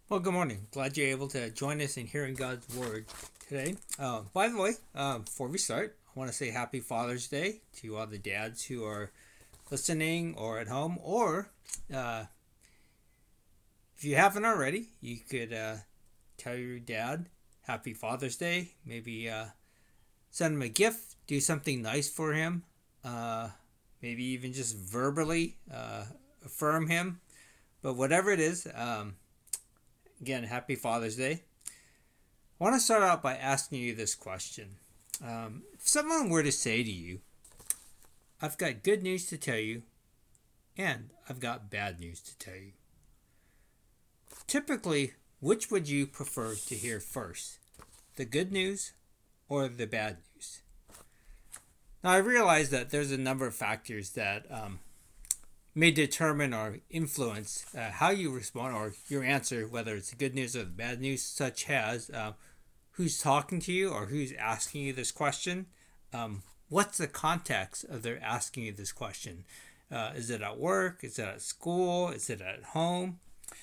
Well, good morning. Glad you're able to join us in hearing God's Word today. By the way, before we start, I want to say Happy Father's Day to all the dads who are listening or at home. Or uh, if you haven't already, you could tell your dad Happy Father's Day. Maybe send him a gift, do something nice for him. Uh, Maybe even just verbally affirm him. But whatever it is, again, Happy Father's Day. I want to start out by asking you this question. If someone were to say to you, I've got good news to tell you, and I've got bad news to tell you, typically, which would you prefer to hear first? The good news or the bad news? Now, I realize that there's a number of factors that may determine or influence how you respond or your answer, whether it's the good news or the bad news, such as who's talking to you or who's asking you this question. What's the context of their asking you this question? Is it at work? Is it at school? Is it at home?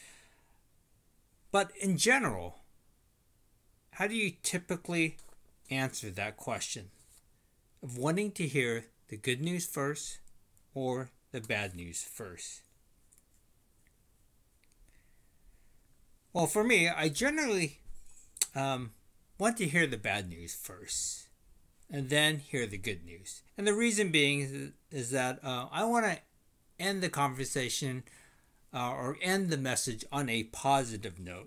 But in general, how do you typically answer that question of wanting to hear the good news first or the bad news first? Well, for me, I generally want to hear the bad news first and then hear the good news. And the reason being is that I want to end the conversation or end the message on a positive note.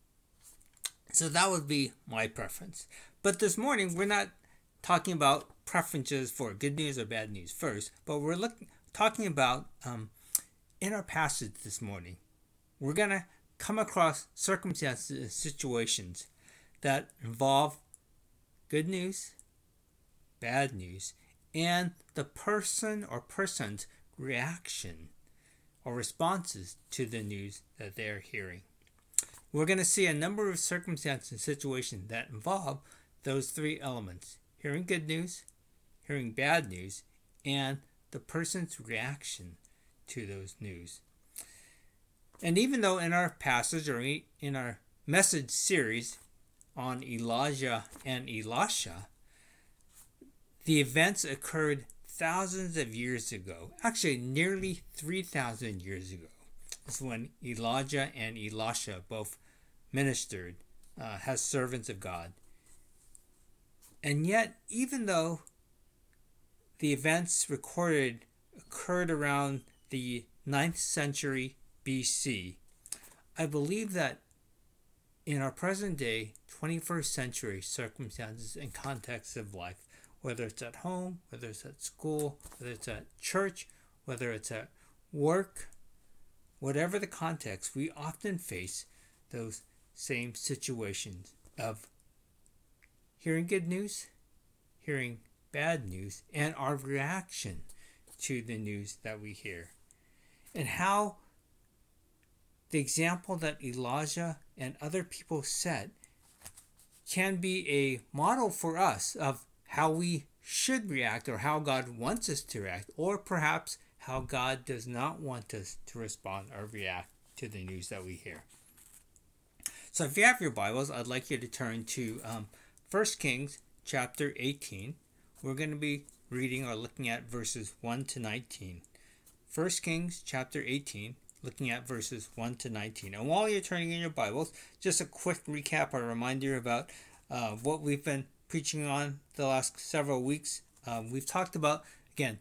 So that would be my preference. But this morning, we're not talking about preferences for good news or bad news first, but we're talking about in our passage this morning, we're going to come across circumstances and situations that involve good news, bad news, and the person or person's reaction or responses to the news that they're hearing. We're going to see a number of circumstances and situations that involve those three elements: hearing good news, hearing bad news, and the person's reaction to those news. And even though in our passage or in our message series on Elijah and Elisha, the events occurred thousands of years ago, actually nearly 3,000 years ago, is when Elijah and Elisha both ministered as servants of God. And yet, even though the events recorded occurred around the 9th century BC, I believe that in our present day, 21st century circumstances and contexts of life, whether it's at home, whether it's at school, whether it's at church, whether it's at work, whatever the context, we often face those same situations of hearing good news, hearing bad news, and our reaction to the news that we hear. And how the example that Elijah and other people set can be a model for us of how we should react, or how God wants us to react, or perhaps how God does not want us to respond or react to the news that we hear. So if you have your Bibles, I'd like you to turn to 1 Kings chapter 18. We're going to be reading or looking at verses 1 to 19. 1 Kings chapter 18, looking at verses 1 to 19. And while you're turning in your Bibles, just a quick recap or reminder about what we've been preaching on the last several weeks. We've talked about, again,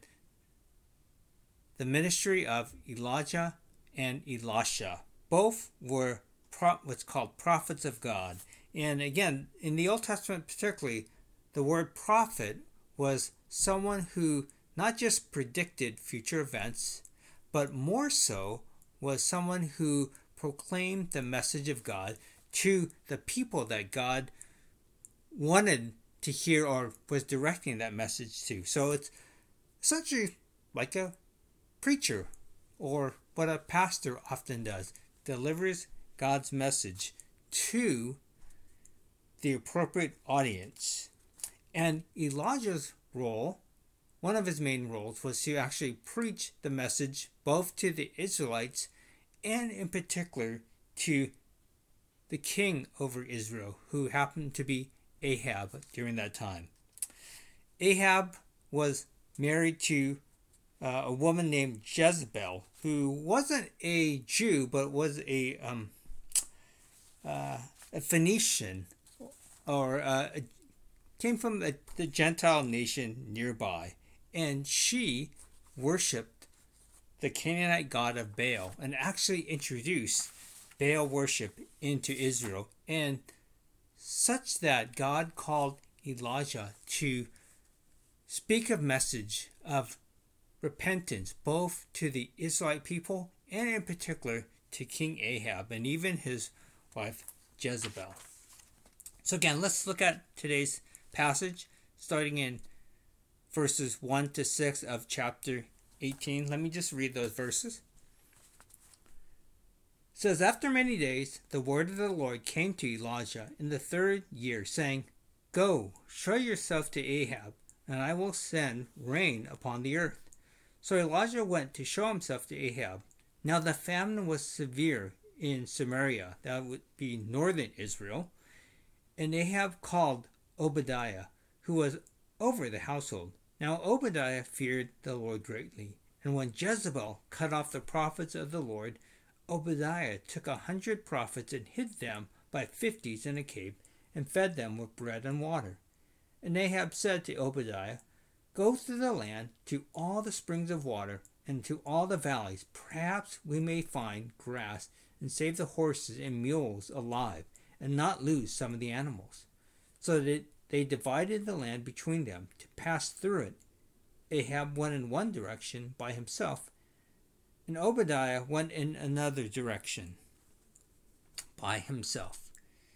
the ministry of Elijah and Elisha. Both were what's called prophets of God. And again, in the Old Testament particularly, the word prophet was someone who not just predicted future events, but more so was someone who proclaimed the message of God to the people that God wanted to hear or was directing that message to. So it's essentially like a preacher, or what a pastor often does, delivers God's message to the appropriate audience. And Elijah's role, one of his main roles, was to actually preach the message both to the Israelites and in particular to the king over Israel, who happened to be Ahab during that time. Ahab was married to a woman named Jezebel, who wasn't a Jew but was a Phoenician, or came from the Gentile nation nearby, and she worshipped the Canaanite god of Baal and actually introduced Baal worship into Israel, and such that God called Elijah to speak a message of repentance both to the Israelite people and in particular to King Ahab and even his wife Jezebel. So again, let's look at today's passage starting in verses 1 to 6 of chapter 18. Let me just read those verses. It says, "After many days, the word of the Lord came to Elijah in the 3rd year, saying, Go, show yourself to Ahab, and I will send rain upon the earth. So Elijah went to show himself to Ahab. Now the famine was severe in Samaria, that would be northern Israel, and Ahab called Obadiah, who was over the household. Now Obadiah feared the Lord greatly, and when Jezebel cut off the prophets of the Lord, Obadiah took 100 prophets and hid them by 50s in a cave, and fed them with bread and water. And Ahab said to Obadiah, Go through the land to all the springs of water, and to all the valleys. Perhaps we may find grass, and save the horses and mules alive, and not lose some of the animals. So that they divided the land between them to pass through it. Ahab went in one direction by himself, and Obadiah went in another direction by himself."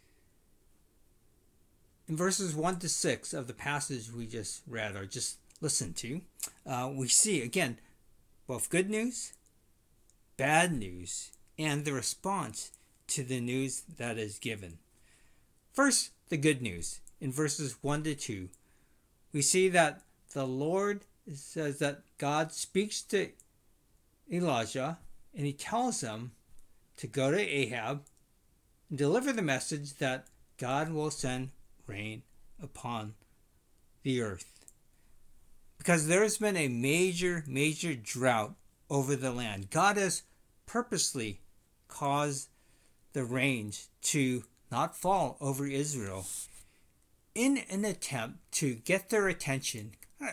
In verses 1 to 6 of the passage we just read or just listened to, we see again both good news, bad news, and the response to the news that is given. First, the good news. In verses 1 to 2, we see that the Lord says that God speaks to Elijah, and he tells him to go to Ahab and deliver the message that God will send rain upon the earth. Because there has been a major drought over the land. God has purposely caused the rains to not fall over Israel in an attempt to get their attention.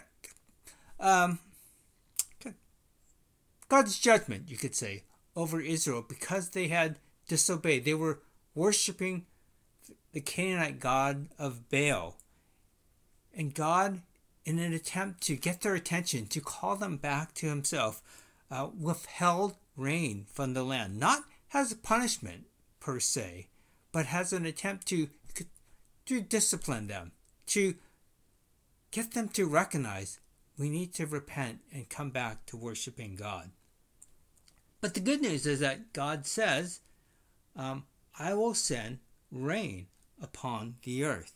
God's judgment, you could say, over Israel because they had disobeyed. They were worshiping the Canaanite god of Baal. And God, in an attempt to get their attention, to call them back to himself, withheld rain from the land. Not as a punishment, per se, but as an attempt to discipline them, to get them to recognize we need to repent and come back to worshiping God. But the good news is that God says, I will send rain upon the earth.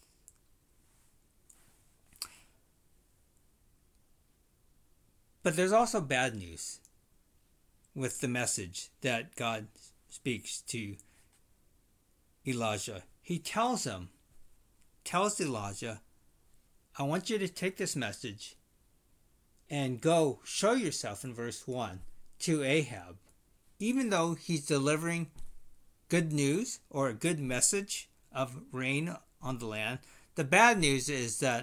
But there's also bad news with the message that God speaks to Elijah. He tells Elijah, I want you to take this message and go show yourself in verse 1 to Ahab. Even though he's delivering good news or a good message of rain on the land, the bad news is that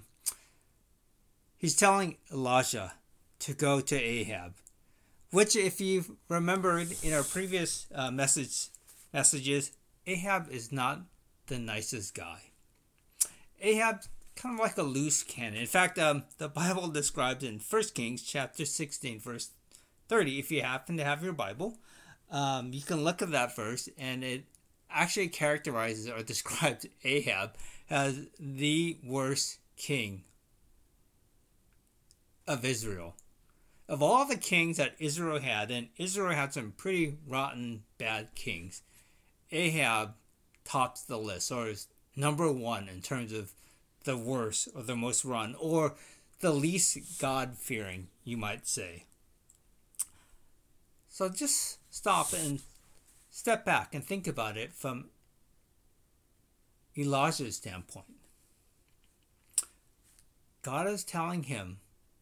he's telling Elijah to go to Ahab, which, if you remembered in our previous messages, Ahab is not the nicest guy. Ahab's kind of like a loose cannon. In fact, the Bible describes in 1 Kings chapter 16, verse 30, if you happen to have your Bible, you can look at that verse, and it actually characterizes or describes Ahab as the worst king of Israel. Of all the kings that Israel had, and Israel had some pretty rotten, bad kings, Ahab tops the list, or is number one in terms of the worst or the most rotten, or the least God-fearing, you might say. So just stop and step back and think about it from Elijah's standpoint. God is telling him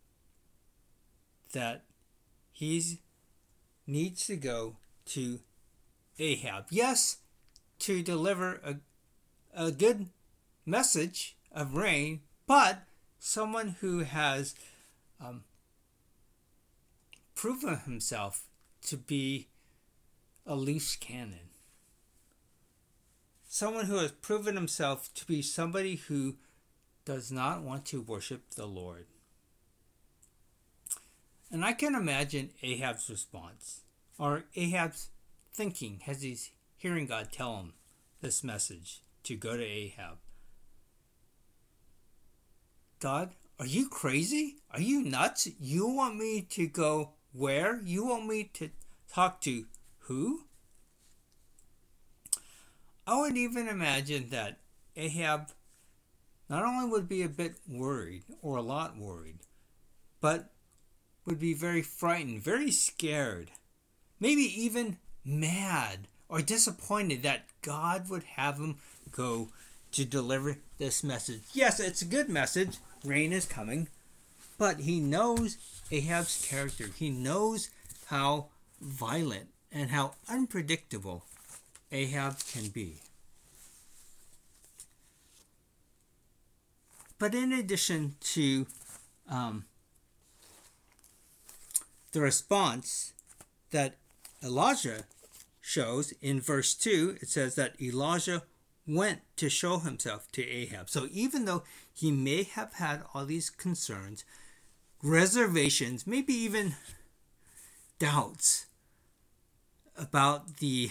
that he needs to go to Ahab. Yes, to deliver a good message of rain, but someone who has proven himself to be a loose cannon. Someone who has proven himself to be somebody who does not want to worship the Lord. And I can imagine Ahab's response, or Ahab's thinking as he's hearing God tell him this message to go to Ahab. God, are you crazy? Are you nuts? You want me to go where? You want me to talk to who? I would even imagine that Ahab not only would be a bit worried, or a lot worried, but would be very frightened, very scared, maybe even mad or disappointed that God would have him go to deliver this message. Yes, it's a good message. Rain is coming. But he knows Ahab's character. He knows how violent and how unpredictable Ahab can be. But in addition to the response that Elijah shows in verse 2, it says that Elijah went to show himself to Ahab. So even though he may have had all these concerns, reservations, maybe even doubts about the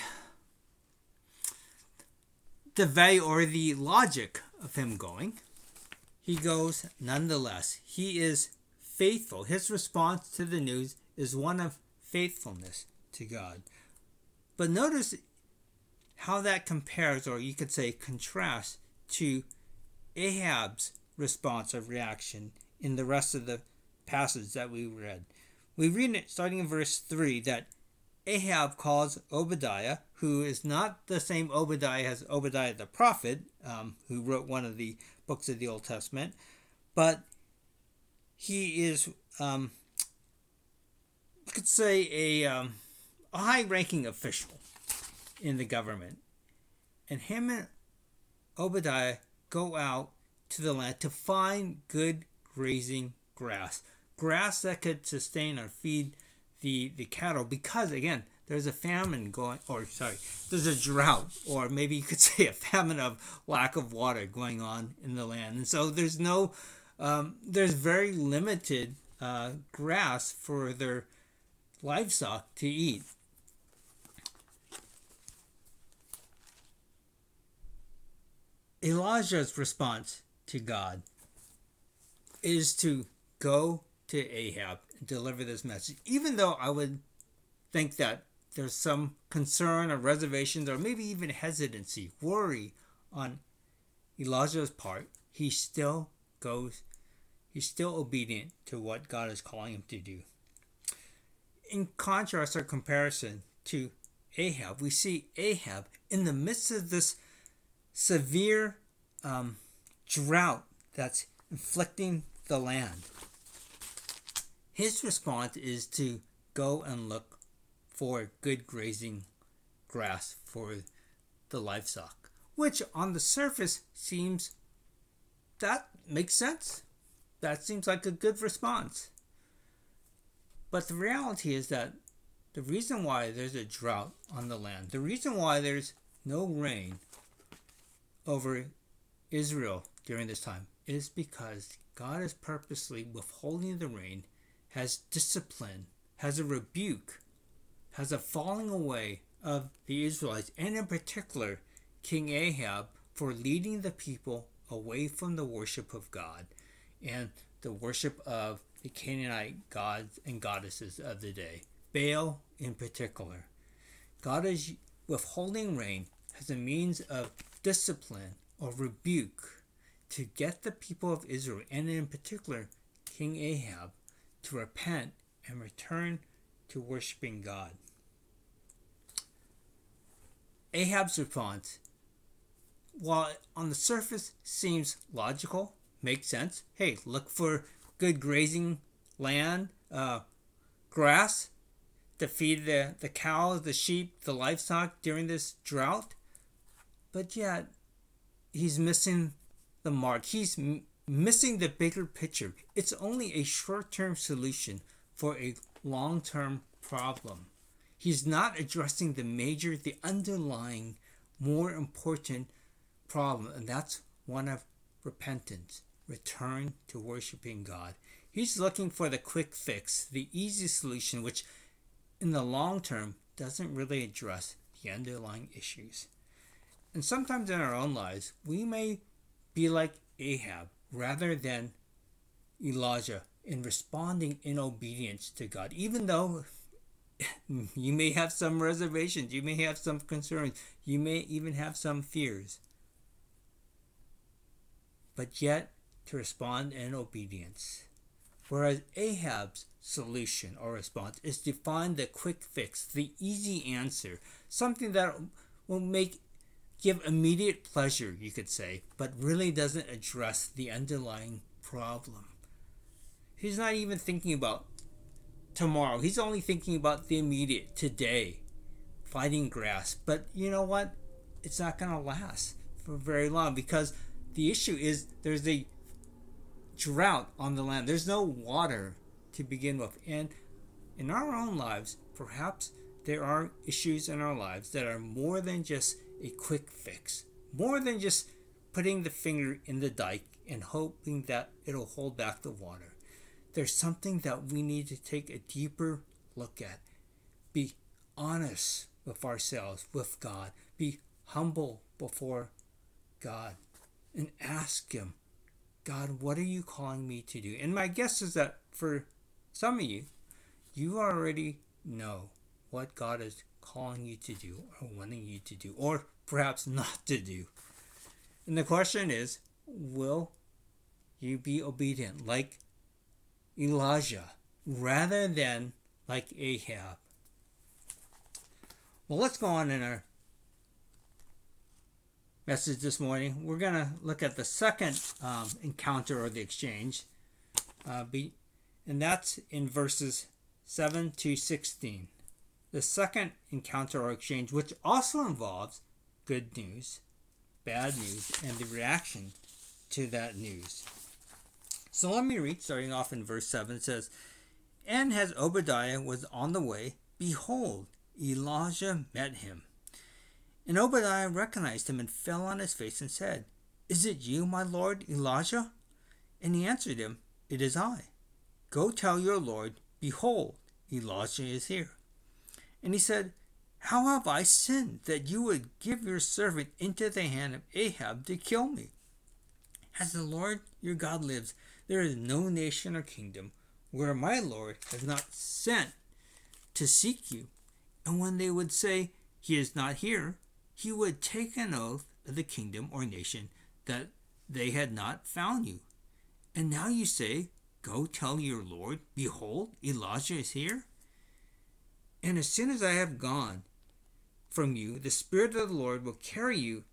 value or the logic of him going, he goes nonetheless. He is faithful. His response to the news is one of faithfulness to God. But notice how that compares, or you could say contrasts, to Ahab's response or reaction in the rest of the passage that we read. We read it starting in verse 3 that Ahab calls Obadiah, who is not the same Obadiah as Obadiah the prophet, who wrote one of the books of the Old Testament, but he is, you could say, a high-ranking official in the government. And him and Obadiah go out to the land to find good grazing grass that could sustain or feed the cattle, because again, there's a famine going, there's a drought, or maybe you could say a famine of lack of water going on in the land. And so there's very limited grass for their livestock to eat. Elijah's response to God is to go to Ahab and deliver this message. Even though I would think that there's some concern or reservations or maybe even hesitancy, worry on Elijah's part, he's still obedient to what God is calling him to do. In contrast or comparison to Ahab, we see Ahab in the midst of this severe drought that's inflicting the land. His response is to go and look for good grazing grass for the livestock, which on the surface seems that makes sense. That seems like a good response. But the reality is that the reason why there's a drought on the land, the reason why there's no rain over Israel during this time, is because God is purposely withholding the rain, has discipline, has a rebuke, has a falling away of the Israelites, and in particular King Ahab, for leading the people away from the worship of God and the worship of the Canaanite gods and goddesses of the day, Baal in particular. God is withholding rain as a means of discipline or rebuke to get the people of Israel, and in particular King Ahab, to repent and return to worshiping God. Ahab's response while on the surface seems logical, makes sense. Hey, look for good grazing land, grass to feed the cows, the sheep, the livestock during this drought. But yet, he's missing the mark. He's missing the bigger picture. It's only a short-term solution for a long-term problem. He's not addressing the underlying, more important problem, and that's one of repentance, return to worshiping God. He's looking for the quick fix, the easy solution, which in the long term doesn't really address the underlying issues. And sometimes in our own lives, we may be like Ahab rather than Elijah in responding in obedience to God, even though you may have some reservations, you may have some concerns, you may even have some fears. But yet to respond in obedience. Whereas Ahab's solution or response is to find the quick fix, the easy answer, something that will give immediate pleasure, you could say, but really doesn't address the underlying problem. He's not even thinking about tomorrow. He's only thinking about the immediate, today, fighting grass. But you know what? It's not going to last for very long, because the issue is there's a drought on the land. There's no water to begin with. And in our own lives, perhaps there are issues in our lives that are more than just a quick fix, more than just putting the finger in the dike and hoping that it'll hold back the water. There's something that we need to take a deeper look at. Be honest with ourselves, with God. Be humble before God and ask Him, God, what are you calling me to do? And my guess is that for some of you, you already know what God is calling you to do or wanting you to do, or perhaps not to do. And the question is, will you be obedient like Elijah rather than like Ahab? Well, let's go on in our message this morning. We're going to look at the second encounter or the exchange, and that's in verses 7 to 16. The second encounter or exchange, which also involves good news, bad news, and the reaction to that news. So let me read, starting off in verse 7. It says, "And as Obadiah was on the way, behold, Elijah met him. And Obadiah recognized him and fell on his face and said, 'Is it you, my lord Elijah?' And he answered him, 'It is I. Go tell your lord, behold, Elijah is here.' And he said, 'How have I sinned that you would give your servant into the hand of Ahab to kill me? As the Lord your God lives, there is no nation or kingdom where my Lord has not sent to seek you. And when they would say, He is not here, he would take an oath of the kingdom or nation that they had not found you. And now you say, Go tell your Lord, behold, Elijah is here. And as soon as I have gone from you, the Spirit of the Lord will carry you,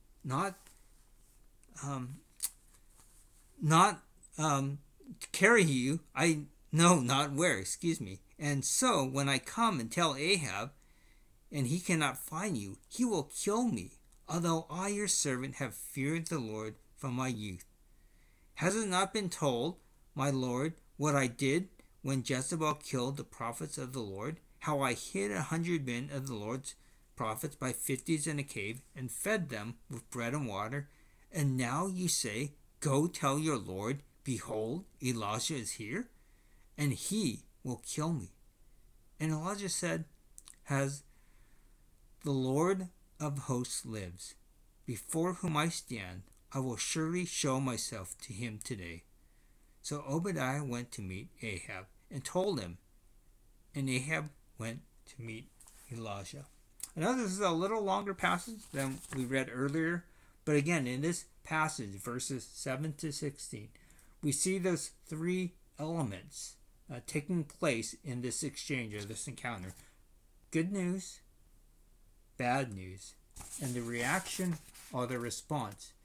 carry you, I know not where, And so when I come and tell Ahab, and he cannot find you, he will kill me, although I, your servant, have feared the Lord from my youth. Has it not been told, my Lord, what I did when Jezebel killed the prophets of the Lord, how I hid 100 men of the Lord's prophets by 50s in a cave and fed them with bread and water? And now you say, Go tell your Lord, behold, Elijah is here, and he will kill me. And Elijah said, As the Lord of hosts lives, before whom I stand, I will surely show myself to him today. So Obadiah went to meet Ahab and told him, and Ahab went to meet Elijah." I know this is a little longer passage than we read earlier, but again, in this passage, verses 7 to 16, we see those three elements taking place in this exchange or this encounter. Good news, bad news, and the reaction or the response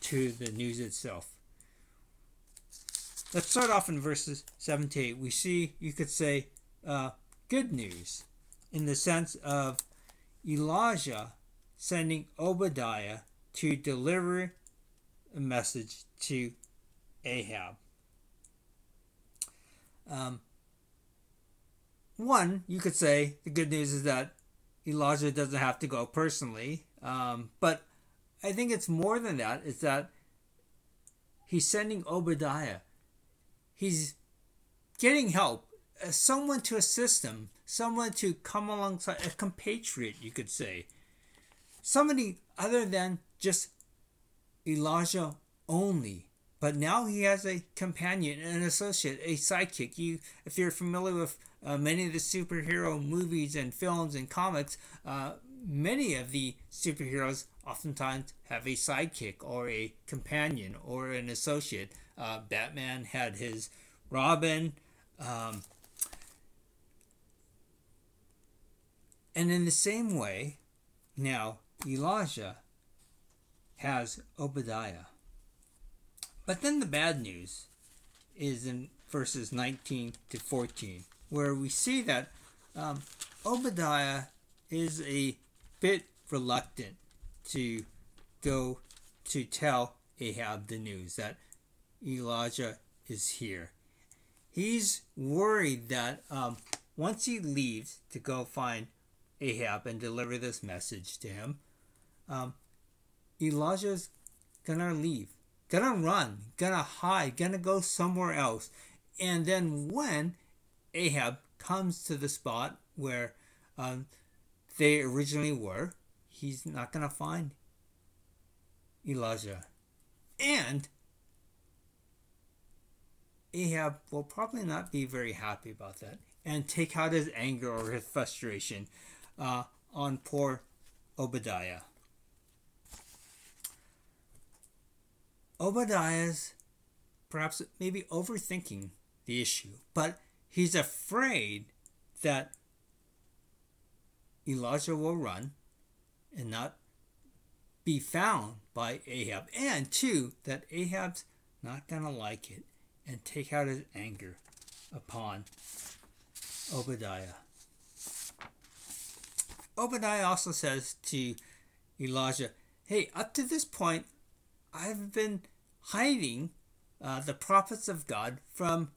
to the news itself. Let's start off in verses 7 to 8. We see, you could say, good news in the sense of Elijah sending Obadiah to deliver a message to Ahab. One, you could say the good news is that Elijah doesn't have to go personally, but I think it's more than that. It's that he's sending Obadiah. He's getting help, someone to assist him, someone to come alongside, a compatriot, you could say. Somebody other than just Elijah only. But now he has a companion, an associate, a sidekick. If you're familiar with many of the superhero movies and films and comics, many of the superheroes oftentimes have a sidekick or a companion or an associate. Batman had his Robin. And in the same way, now Elijah has Obadiah. But then the bad news is in verses 19 to 14, where we see that Obadiah is a bit reluctant to go to tell Ahab the news that Elijah is here. He's worried that once he leaves to go find Ahab and deliver this message to him, Elijah's gonna leave, gonna run, gonna hide, gonna go somewhere else. And then when Ahab comes to the spot where they originally were, he's not gonna find Elijah. And Ahab will probably not be very happy about that and take out his anger or his frustration on poor Obadiah. Obadiah's perhaps maybe overthinking the issue, but he's afraid that Elijah will run and not be found by Ahab, and two, that Ahab's not going to like it and take out his anger upon Obadiah. Obadiah also says to Elijah, hey, up to this point, I've been hiding the prophets of God from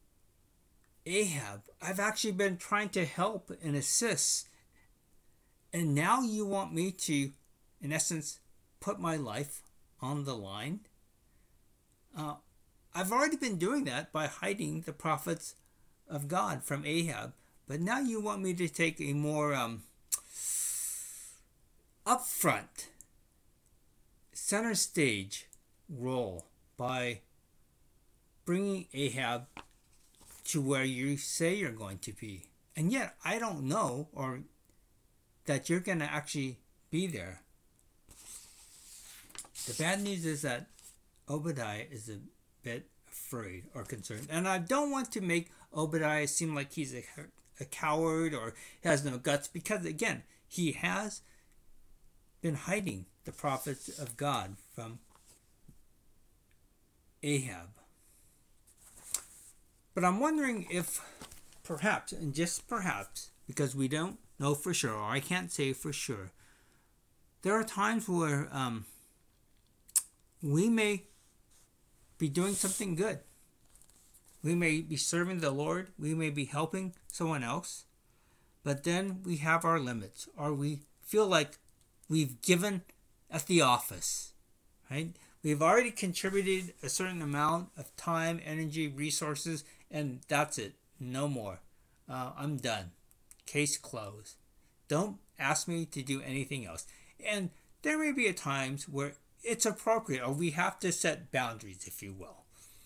Ahab. I've actually been trying to help and assist. And now you want me to, in essence, put my life on the line? I've already been doing that by hiding the prophets of God from Ahab. But now you want me to take a more upfront, center stage role by bringing Ahab to where you say you're going to be. And yet I don't know or that you're going to actually be there. The bad news is that Obadiah is a bit afraid or concerned. And I don't want to make Obadiah seem like he's a coward or has no guts, because again, he has been hiding the prophets of God from Ahab. But I'm wondering if perhaps, and just perhaps, because we don't know for sure, or I can't say for sure, there are times where we may be doing something good. We may be serving the Lord. We may be helping someone else. But then we have our limits, or we feel like we've given at the office, right? We've already contributed a certain amount of time, energy, resources, and that's it. No more. I'm done. Case closed. Don't ask me to do anything else. And there may be times where it's appropriate, or we have to set boundaries, if you will.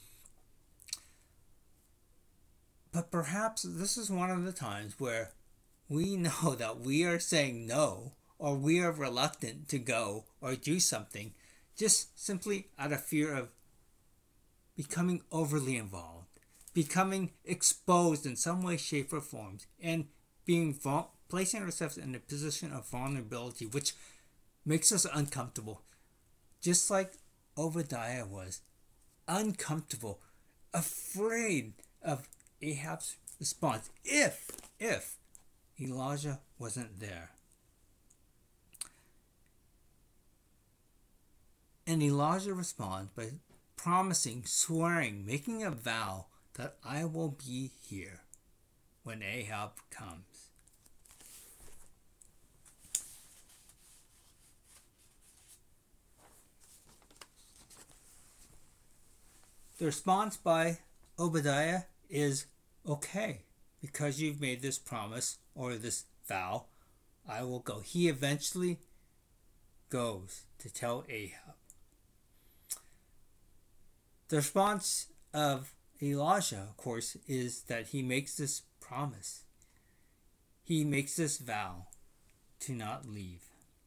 But perhaps this is one of the times where we know that we are saying no, or we are reluctant to go or do something, just simply out of fear of becoming overly involved, becoming exposed in some way, shape, or form, and placing ourselves in a position of vulnerability, which makes us uncomfortable. Just like Obadiah was uncomfortable, afraid of Ahab's response if Elijah wasn't there. And Elijah responds by promising, swearing, making a vow that I will be here when Ahab comes. The response by Obadiah is, okay, because you've made this promise or this vow, I will go. He eventually goes to tell Ahab. The response of Elijah, of course, is that he makes this promise. He makes this vow to not leave.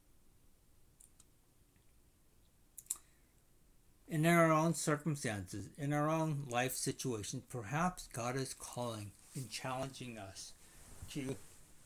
In our own circumstances, in our own life situations, perhaps God is calling and challenging us to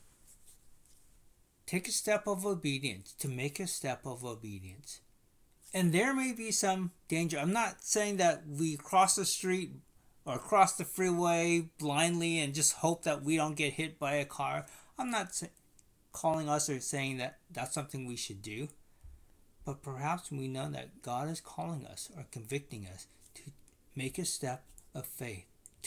take a step of obedience, to make a step of obedience. And there may be some danger. I'm not saying that we cross the street or cross the freeway blindly and just hope that we don't get hit by a car. I'm not calling us or saying that that's something we should do. But perhaps we know that God is calling us or convicting us to make a step of faith,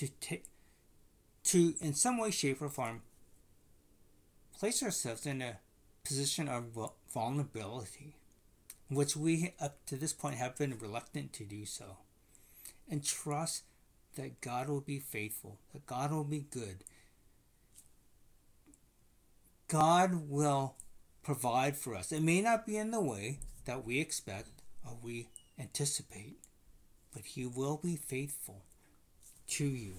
to in some way, shape, or form, place ourselves in a position of vulnerability, which we up to this point have been reluctant to do so, and trust that God will be faithful, that God will be good. God will provide for us. It may not be in the way that we expect or we anticipate, but He will be faithful to you.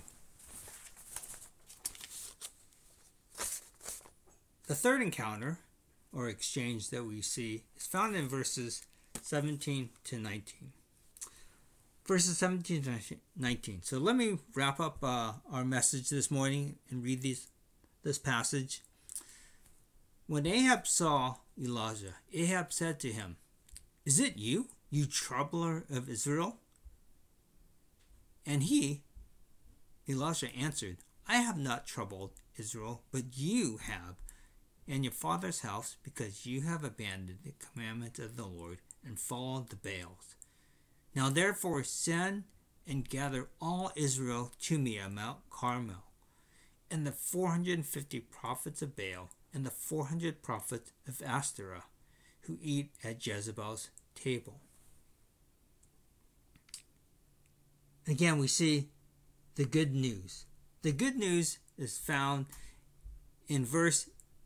The third encounter or exchange that we see is found in verses 17 to 19. Verses 17 to 19. So let me wrap up our message this morning and read this passage. When Ahab saw Elijah, Ahab said to him, "Is it you, you troubler of Israel?" And he, Elijah, answered, "I have not troubled Israel, but you have, and your father's house, because you have abandoned the commandment of the Lord and followed the Baals. Now therefore send and gather all Israel to me at Mount Carmel, and the 450 prophets of Baal, and the 400 prophets of Ashtoreth, who eat at Jezebel's table." Again, we see the good news. The good news is found in verse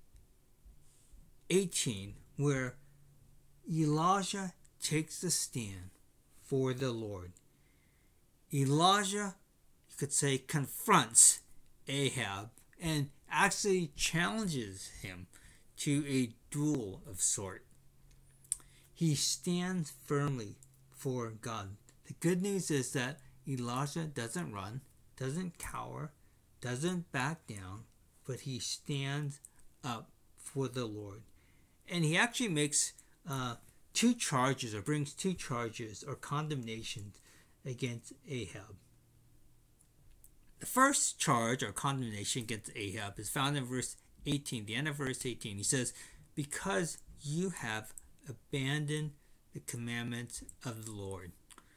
18, where Elijah takes the stand for the Lord. Elijah, you could say, confronts Ahab and actually challenges him to a duel of sort. He stands firmly for God. The good news is that Elijah doesn't run, doesn't cower, doesn't back down, but he stands up for the Lord. And he actually makes two charges, or brings two charges or condemnations against Ahab. The first charge or condemnation against Ahab is found in verse 18, the end of verse 18. He says, "Because you have abandoned the commandments of the Lord."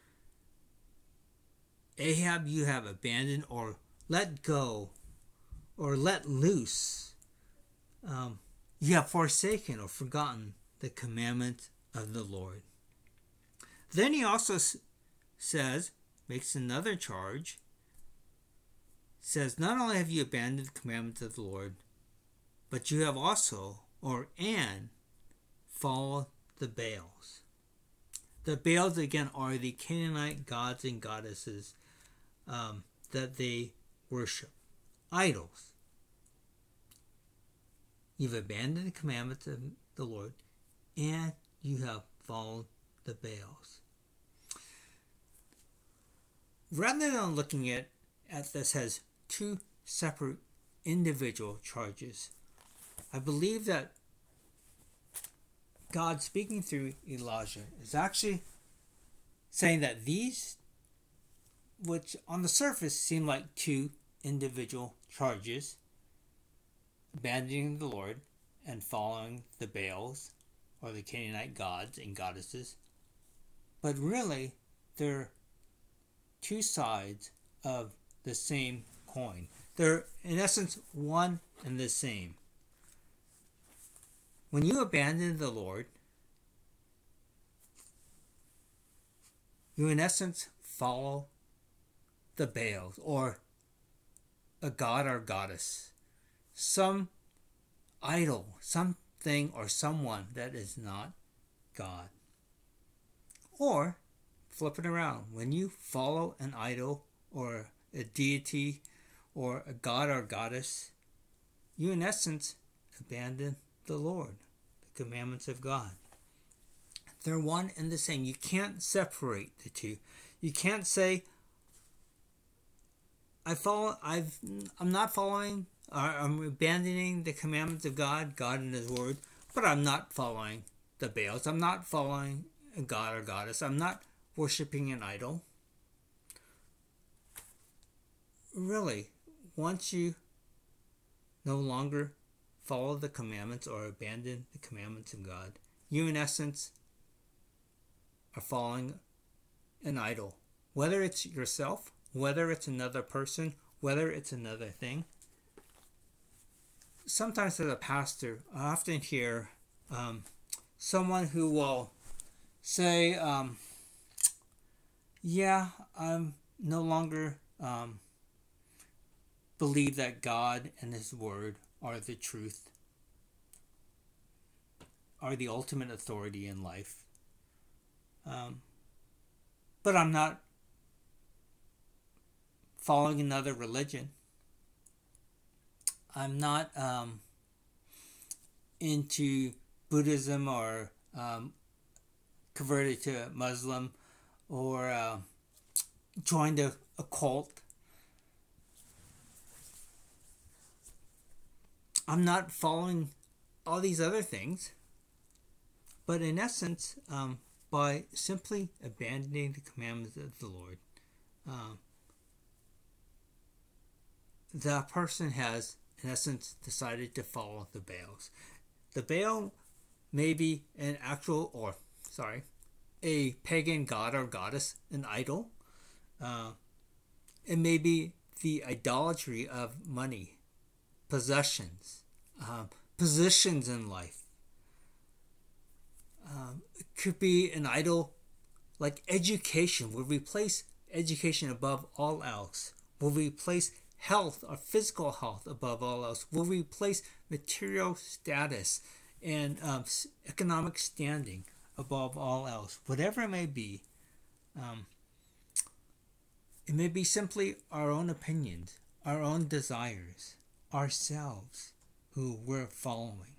Ahab, you have abandoned or let go or let loose. You have forsaken or forgotten the commandment of the Lord. Then he also says, makes another charge, says, not only have you abandoned the commandments of the Lord, but you have also, and followed the Baals. The Baals, again, are the Canaanite gods and goddesses that they worship. Idols. You've abandoned the commandments of the Lord, and you have followed the Baals. Rather than looking at this as two separate individual charges, I believe that God, speaking through Elijah, is actually saying that these, which on the surface seem like two individual charges, abandoning the Lord and following the Baals or the Canaanite gods and goddesses, but really they're two sides of the same coin. They're in essence one and the same. When you abandon the Lord, you in essence follow the Baals or a god or goddess, some idol, something or someone that is not God. Or flip it around. When you follow an idol or a deity or a god or goddess, you in essence abandon the Lord, the commandments of God. They're one and the same. You can't separate the two. You can't say, I'm not following, or I'm abandoning the commandments of God, God and His Word, but I'm not following the Baals. I'm not following a god or goddess. I'm not worshiping an idol. Really, once you no longer follow the commandments or abandon the commandments of God, you in essence are following an idol. Whether it's yourself, whether it's another person, whether it's another thing. Sometimes as a pastor, I often hear someone who will say, I'm no longer believe that God and His Word are the truth, are the ultimate authority in life. But I'm not following another religion. I'm not into Buddhism or converted to Muslim or joined a cult. I'm not following all these other things. But in essence, by simply abandoning the commandments of the Lord, that person has, in essence, decided to follow the Baals. The Baal may be a pagan god or goddess, an idol. It may be the idolatry of money, possessions, positions in life. It could be an idol like education. Will we place education above all else? Will we place health or physical health above all else? Will we place material status and economic standing above all else? Whatever it may be, it may be simply our own opinions, our own desires, ourselves who we're following.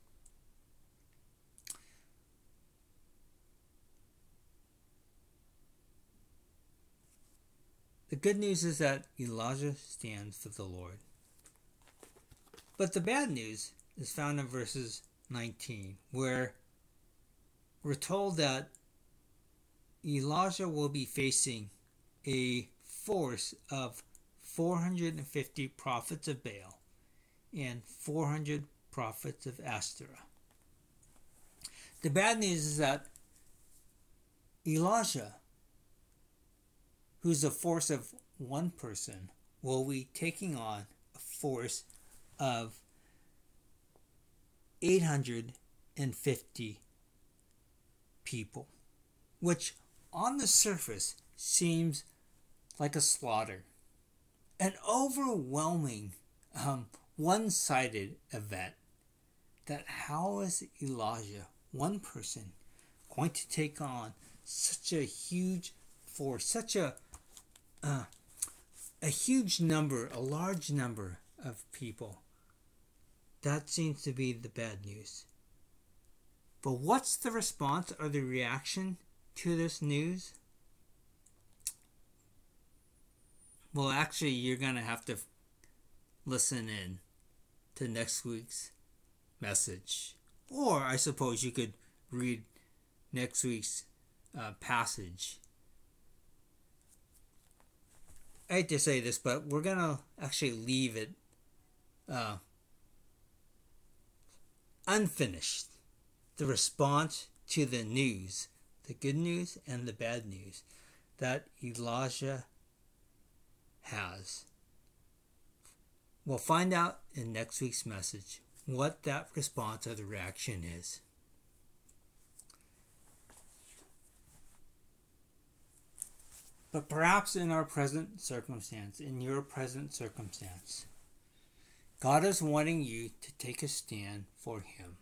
The good news is that Elijah stands for the Lord. But the bad news is found in verses 19, where we're told that Elijah will be facing a force of 450 prophets of Baal and 400 prophets of Ashtoreth. The bad news is that Elijah, who's a force of one person, will be taking on a force of 850 people, which on the surface seems like a slaughter, an overwhelming, one-sided event. That how is Elijah, one person, going to take on such a huge force, such a huge number, a large number of people? That seems to be the bad news. But what's the response or the reaction to this news? Well, actually, you're going to have to listen in to next week's message. Or I suppose you could read next week's passage I hate to say this, but we're going to actually leave it uh, unfinished. The response to the news, the good news and the bad news that Elijah has. We'll find out in next week's message what that response or the reaction is. But perhaps in our present circumstance, in your present circumstance, God is wanting you to take a stand for Him.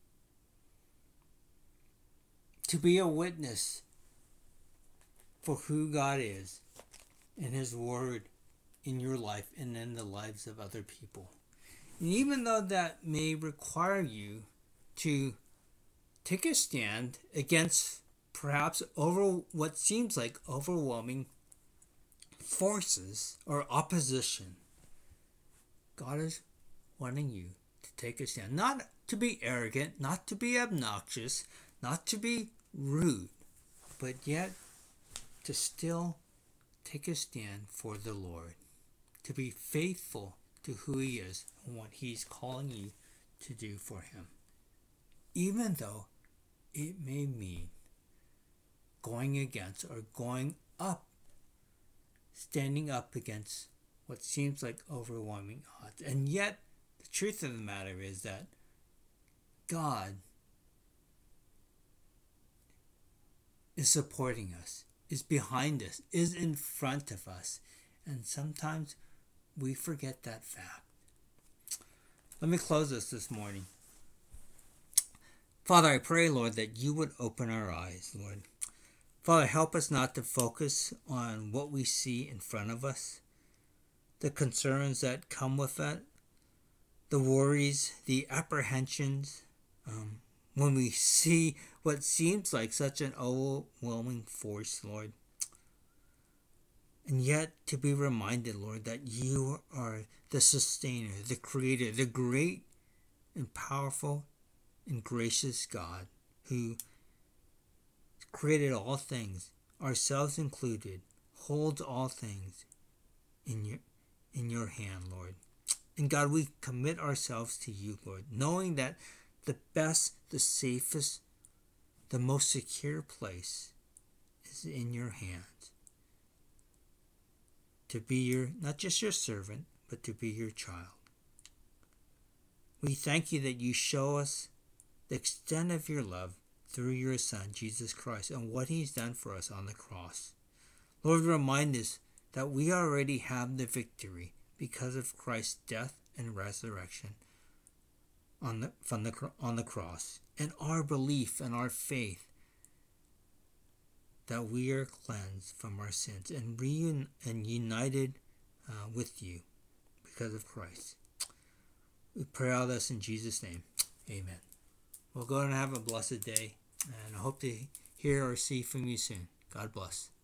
To be a witness for who God is and His Word in your life and in the lives of other people. And even though that may require you to take a stand against perhaps over what seems like overwhelming forces or opposition, God is wanting you to take a stand. Not to be arrogant, not to be obnoxious, not to be rude, but yet to still take a stand for the Lord. To be faithful to who He is and what He's calling you to do for Him. Even though it may mean going against or going up, standing up against what seems like overwhelming odds. And yet, the truth of the matter is that God is supporting us, is behind us, is in front of us. And sometimes we forget that fact. Let me close this morning. Father, I pray, Lord, that you would open our eyes, Lord. Father, help us not to focus on what we see in front of us, the concerns that come with that, the worries, the apprehensions, when we see what seems like such an overwhelming force, Lord. And yet to be reminded, Lord, that you are the sustainer, the creator, the great and powerful and gracious God who created all things, ourselves included, holds all things in your hand, Lord. And God, we commit ourselves to you, Lord, knowing that the best, the safest, the most secure place is in your hands. To be not just your servant, but to be your child. We thank you that you show us the extent of your love through your Son, Jesus Christ, and what He's done for us on the cross. Lord, remind us that we already have the victory because of Christ's death and resurrection on the cross, and our belief and our faith that we are cleansed from our sins and united with you because of Christ. We pray all this in Jesus' name. Amen. Well, go and have a blessed day, and I hope to hear or see from you soon. God bless.